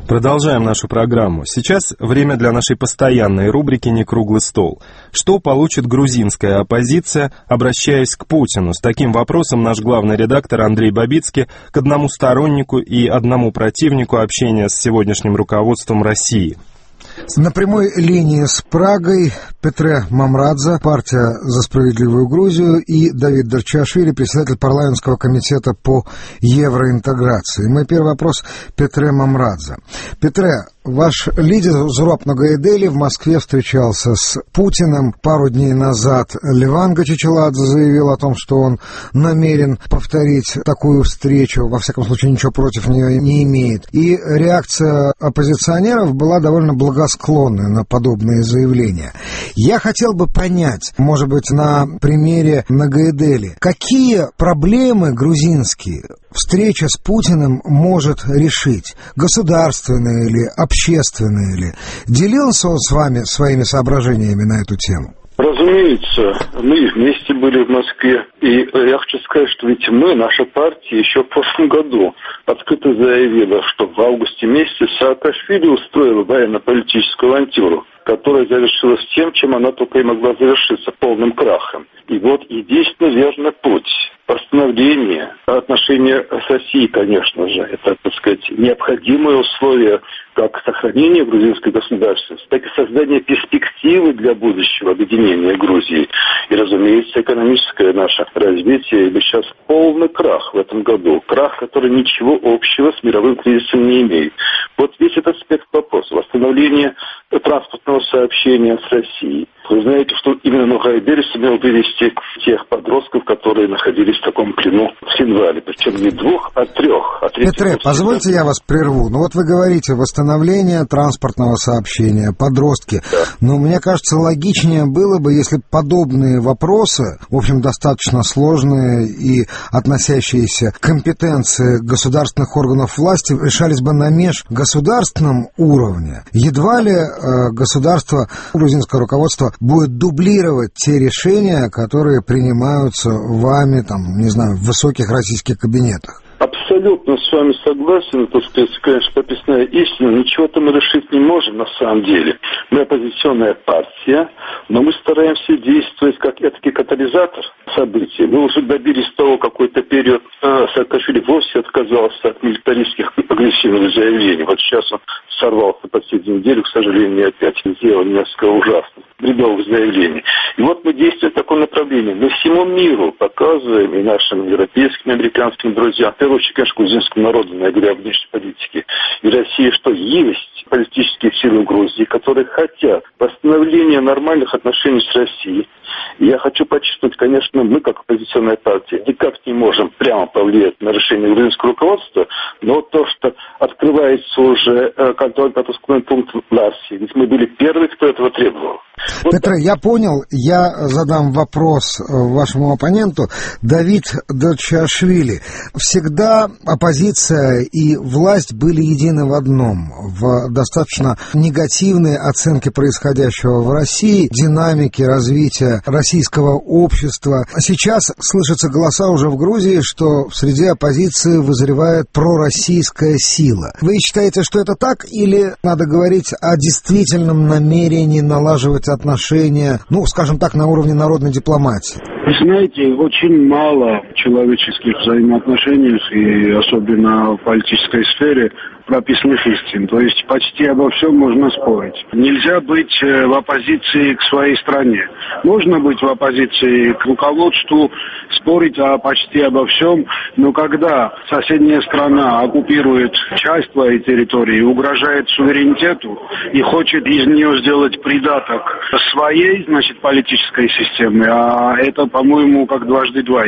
Продолжаем нашу программу. Сейчас время для нашей постоянной рубрики «Не круглый стол». Что получит грузинская оппозиция, обращаясь к Путину? С таким вопросом наш главный редактор Андрей Бабицкий к одному стороннику и одному противнику общения с сегодняшним руководством России. На прямой линии с Прагой Петре Мамрадзе, партия «За справедливую Грузию», и Давид Дарчиашвили, председатель парламентского комитета по евроинтеграции. Мой первый вопрос Петре Мамрадзе. Петре, ваш лидер Зураб Ногоэдели в Москве встречался с Путиным. Пару дней назад Леван Гачичеладзе заявил о том, что он намерен повторить такую встречу, во всяком случае ничего против нее не имеет. И реакция оппозиционеров была довольно благосклонная на подобные заявления. Я хотел бы понять, может быть, на примере Ногоэдели, какие проблемы грузинские встреча с Путиным может решить? Государственные ли, общественные ли? Делился он с вами своими соображениями на эту тему? Разумеется, мы вместе были в Москве, и я хочу сказать, что ведь мы, наша партия, еще в прошлом году открыто заявила, что в августе месяце Саакашвили устроила военно-политическую авантюру, которая завершилась тем, чем она только и могла завершиться, полным крахом. И вот единственно верный путь восстановления отношения с Россией, конечно же, это, так сказать, необходимое условие как сохранения грузинской государственности, так и создания перспективы для будущего объединения Грузии. И, разумеется, экономическое наше развитие, ибо сейчас полный крах в этом году. Крах, который ничего общего с мировым кризисом не имеет. Вот весь этот аспект вопроса. Восстановление транспортного сообщения с Россией. Вы знаете, что именно Ногоэдели сумел вывести тех подростков, которые находились в таком плену в январе. Причем не двух, а трех. Петре, позвольте я вас прерву. Ну вот вы говорите, восстановление транспортного сообщения, подростки. Да. Но мне кажется, логичнее было бы, если подобные вопросы, в общем, достаточно сложные и относящиеся к компетенции государственных органов власти, решались бы на межгосударственном уровне. Едва ли государство, грузинское руководство будет дублировать те решения, которые принимаются вами, там, не знаю, в высоких российских кабинетах. Абсолютно с вами согласен, так сказать, конечно, прописная истина. Ничего-то мы решить не можем на самом деле. Мы оппозиционная партия, но мы стараемся действовать как этакий катализатор событий. Мы уже добились того, какой-то период Саакашвили вовсе отказался от милитаристских агрессивных заявлений. Вот сейчас он сорвался последнюю неделю, к сожалению, опять сделал несколько ужасных бредовых заявлений. И вот мы действуем в таком направлении. Мы всему миру показываем, и нашим европейским, американским друзьям, в первую очередь, конечно, грузинскому народу, я говорю о внешней политике, и России, что есть политические силы в Грузии, которые хотят восстановления нормальных отношений с Россией. И я хочу подчеркнуть, конечно, мы, как оппозиционная партия, никак не можем прямо повлиять на решение грузинского руководства, но то, что открывается уже контрольно-пропускной пункт в Ларсе, ведь мы были первые, кто этого требовал. Петре, я понял, я задам вопрос вашему оппоненту. Давид Дарчиашвили. Всегда оппозиция и власть были едины в одном, в достаточно негативной оценке происходящего в России, динамики развития российского общества. Сейчас слышатся голоса уже в Грузии, что в среде оппозиции вызревает пророссийская сила. Вы считаете, что это так, или надо говорить о действительном намерении налаживать отношения, ну, скажем так, на уровне народной дипломатии? Вы знаете, очень мало человеческих взаимоотношений, и особенно в политической сфере, прописанных истин. То есть почти обо всем можно спорить. Нельзя быть в оппозиции к своей стране. Можно быть в оппозиции к руководству, спорить почти обо всем, но когда соседняя страна оккупирует часть твоей территории, угрожает суверенитету и хочет из нее сделать придаток своей, значит, политической системы, а это, по-моему, как дважды два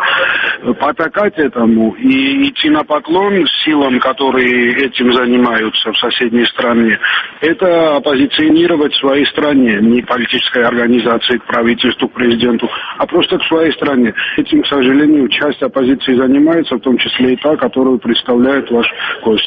ясно, потакать этому и идти на поклон силам, которые этим занимаются в соседней стране, это оппозиционировать своей стране, не политической организации к правительству, к президенту, а просто к своей стране. Этим, к сожалению, часть оппозиции занимается, в том числе и та, которую представляет ваш гость.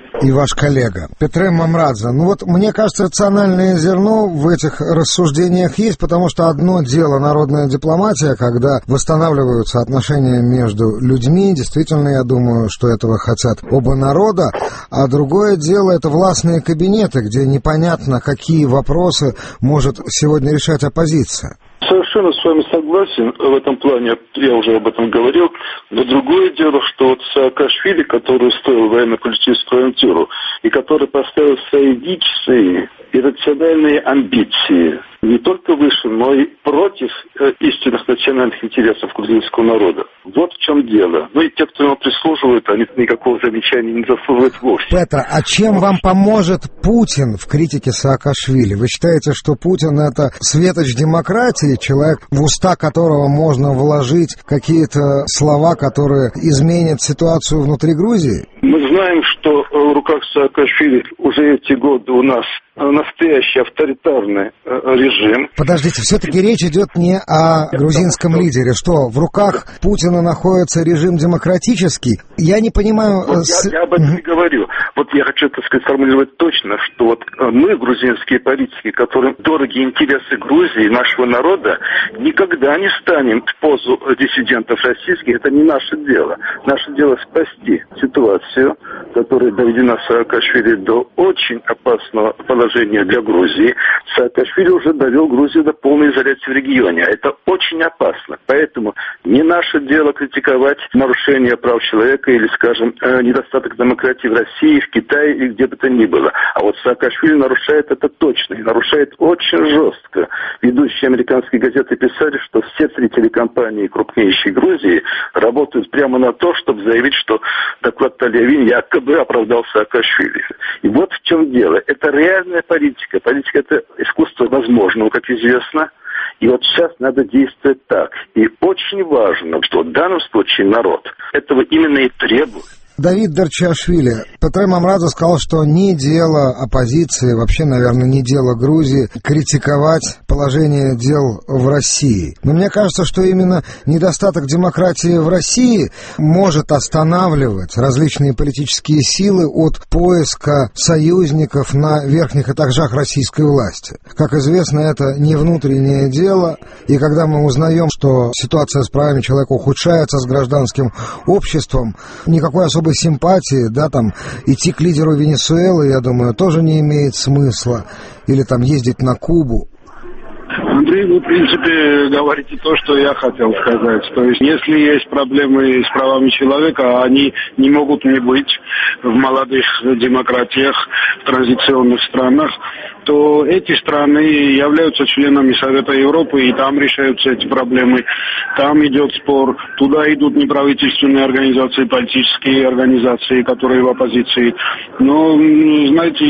И ваш коллега Петре Мамрадзе. Ну вот, мне кажется, рациональное зерно в этих рассуждениях есть, потому что одно дело народная дипломатия, когда восстанавливаются отношения между людьми, действительно, я думаю, что этого хотят оба народа, а другое дело это властные кабинеты, где непонятно, какие вопросы может сегодня решать оппозиция. Совершенно с вами согласен в этом плане, я уже об этом говорил, но другое дело, что вот Саакашвили, который устроил военно-политическую авантюру и который поставил свои личные иррациональные амбиции не только выше, но и против истинных национальных интересов грузинского народа. Вот в чем дело. Ну и те, кто ему прислуживают, они никакого замечания не заслуживают вовсе. Петр, а чем вам поможет Путин в критике Саакашвили? Вы считаете, что Путин это светоч демократии, человек, в уста которого можно вложить какие-то слова, которые изменят ситуацию внутри Грузии? Мы знаем, что в руках Саакашвили уже эти годы у нас настоящий авторитарный режим. Подождите, все-таки речь идет не о грузинском лидере. Что, в руках Путина находится режим демократический? Я не понимаю... Вот я об этом и говорю. Вот я хочу, так сказать, сформулировать точно, что вот мы, грузинские политики, которым дороги интересы Грузии, нашего народа, никогда не станем в позу диссидентов российских. Это не наше дело. Наше дело спасти ситуацию, которая доведена Саакашвили до очень опасного положения для Грузии. Саакашвили уже довел Грузию до полной изоляции в регионе. А это очень опасно. Поэтому не наше дело критиковать нарушение прав человека или, скажем, недостаток демократии в России, в Китае или где бы то ни было. А вот Саакашвили нарушает это точно. И нарушает очень жестко. Ведущие американские газеты писали, что все три телекомпании, крупнейшие Грузии, работают прямо на то, чтобы заявить, что доклад Талиавин якобы оправдал Саакашвили. И вот в чем дело. Это реальная политика. Политика – это искусство возможного, как известно. И вот сейчас надо действовать так. И очень важно, что в данном случае народ этого именно и требует. Давид Дарчиашвили, Петре Мамрадзе сказал, что не дело оппозиции, вообще, наверное, не дело Грузии критиковать положение дел в России. Но мне кажется, что именно недостаток демократии в России может останавливать различные политические силы от поиска союзников на верхних этажах российской власти. Как известно, это не внутреннее дело, и когда мы узнаем, что ситуация с правами человека ухудшается с гражданским обществом, никакой особой симпатии, да, там, идти к лидеру Венесуэлы, я думаю, тоже не имеет смысла. Или там ездить на Кубу. Андрей, вы, в принципе, говорите то, что я хотел сказать. То есть, если есть проблемы с правами человека, они не могут не быть в молодых демократиях, в транзиционных странах, то эти страны являются членами Совета Европы, и там решаются эти проблемы. Там идет спор, туда идут неправительственные организации, политические организации, которые в оппозиции. Но, знаете,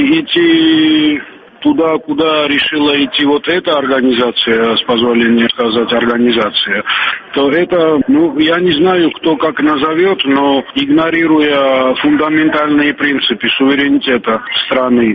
идти туда, куда решила идти вот эта организация, с позволения сказать, организация, то это, я не знаю, кто как назовет, но игнорируя фундаментальные принципы суверенитета страны,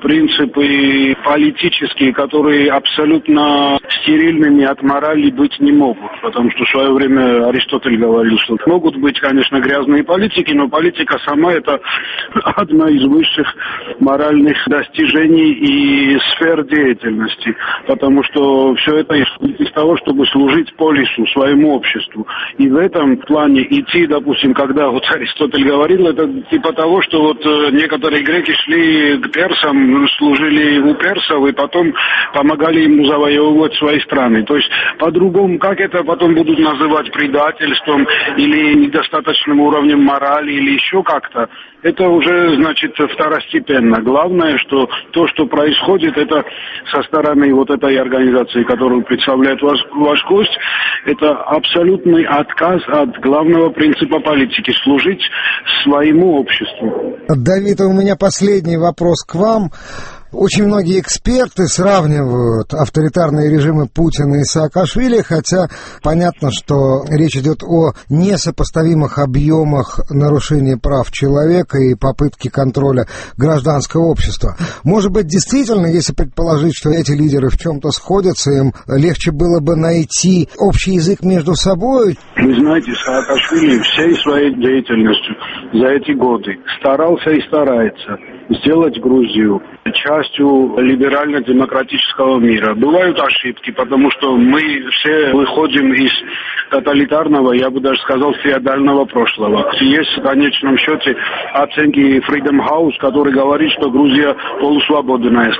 принципы политические, которые абсолютно стерильными от морали быть не могут, потому что в свое время Аристотель говорил, что могут быть, конечно, грязные политики, но политика сама это одна из высших моральных достижений и сфер деятельности, потому что все это исходит из того, чтобы служить полису, своему обществу. И в этом плане идти, допустим, когда вот Аристотель говорил, это типа того, что вот некоторые греки шли к персам, служили у персов и потом помогали им завоевывать свои страны. То есть по-другому, как это потом будут называть предательством или недостаточным уровнем морали или еще как-то, это уже, значит, второстепенно. Главное, что то, что происходит, это со стороны вот этой организации, которую представляет ваш гость, это абсолютный отказ от главного принципа политики – служить своему обществу. Давид, у меня последний вопрос к вам. Очень многие эксперты сравнивают авторитарные режимы Путина и Саакашвили, хотя понятно, что речь идет о несопоставимых объемах нарушений прав человека и попытки контроля гражданского общества. Может быть, действительно, если предположить, что эти лидеры в чем-то сходятся, им легче было бы найти общий язык между собой? Вы знаете, Саакашвили всей своей деятельностью за эти годы старался и старается сделать Грузию частью либерально-демократического мира. Бывают ошибки, потому что мы все выходим из тоталитарного, я бы даже сказал, феодального прошлого. Есть в конечном счете оценки Freedom House, который говорит, что Грузия полусвободная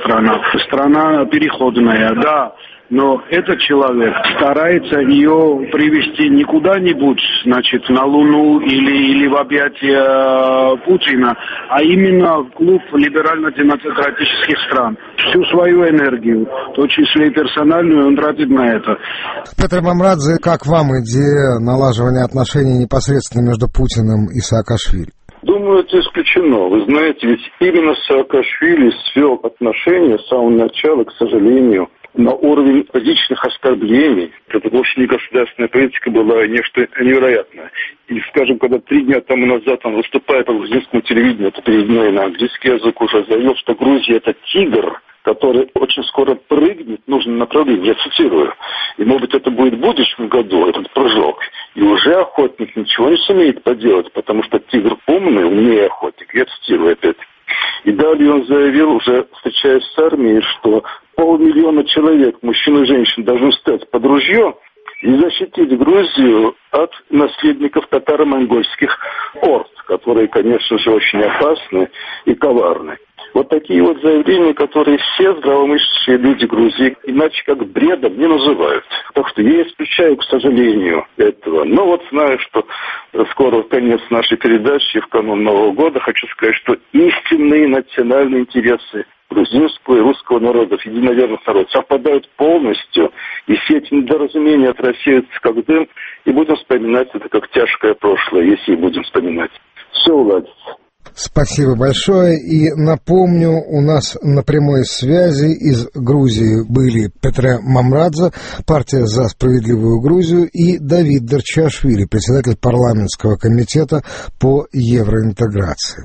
страна переходная, да. Но этот человек старается ее привести не куда-нибудь, значит, на Луну или в объятия Путина, а именно в клуб либерально-демократических стран. Всю свою энергию, в том числе и персональную, он тратит на это. Петр Мамрадзе, как вам идея налаживания отношений непосредственно между Путиным и Саакашвили? Думаю, это исключено. Вы знаете, ведь именно Саакашвили свел отношения с самого начала, к сожалению, на уровень личных оскорблений. Это вовсе не государственная политика была нечто невероятное. И, скажем, когда 3 дня тому назад он, выступая по грузинскому телевидению, это переведено на английский язык, уже заявил, что Грузия — это тигр, который очень скоро прыгнет в нужном направлении. Я цитирую. И, может быть, это будет в будущем году, этот прыжок. И уже охотник ничего не сумеет поделать, потому что тигр умный, умнее охотник. Я цитирую опять. И далее он заявил, уже встречаясь с армией, что 500 000 человек, мужчин и женщин, должны встать под ружье и защитить Грузию от наследников татаро-монгольских орд, которые, конечно же, очень опасны и коварны. Вот такие вот заявления, которые все здравомыслящие люди Грузии иначе как бредом не называют. Так что я исключаю, к сожалению, этого. Но вот знаю, что скоро конец нашей передачи, в канун Нового года, хочу сказать, что истинные национальные интересы грузинского и русского народов, единоверных народов, совпадают полностью, и все эти недоразумения рассеются как дым, и будем вспоминать это как тяжкое прошлое, если и будем вспоминать. Все уладится. Спасибо большое. И напомню, у нас на прямой связи из Грузии были Петр Мамрадзе, партия «За справедливую Грузию», и Давид Дарчиашвили, председатель парламентского комитета по евроинтеграции.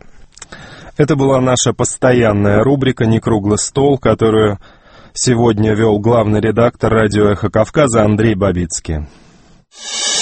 Это была наша постоянная рубрика «Некруглый стол», которую сегодня вел главный редактор радио «Эхо Кавказа» Андрей Бабицкий.